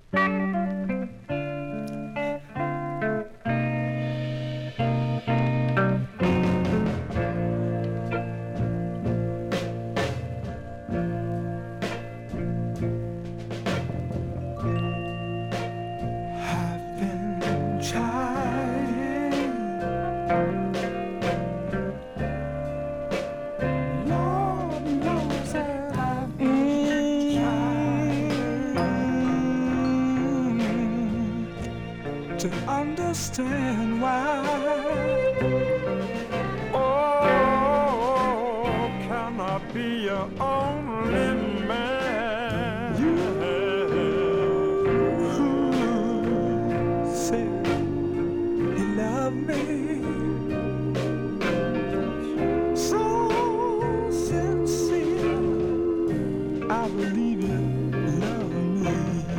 To understand why. Oh, can I be your only man? You who said you love me so sincere, I believe you love me.